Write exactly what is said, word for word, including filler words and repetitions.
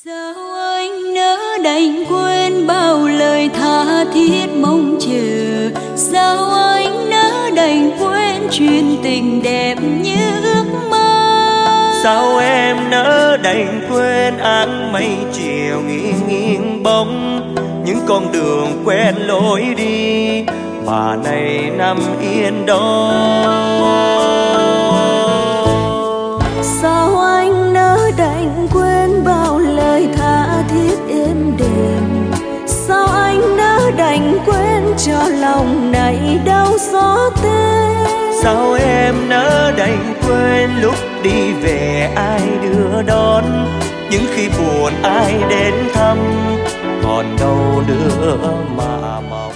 Sao anh nỡ đành quên bao lời tha thiết mong chờ? Sao anh nỡ đành quên chuyện tình đẹp như ước mơ? Sao em nỡ đành quên áng mây chiều nghiêng nghiêng bóng những con đường quen lối đi mà này nằm yên đó? Sao anh nỡ đành quên bao lời tha thiết êm đềm? Sao anh nỡ đành quên cho lòng này đau xót tên? Sao em nỡ đành quên lúc đi về ai đưa đón, những khi buồn ai đến thăm, còn đâu nữa mà mong.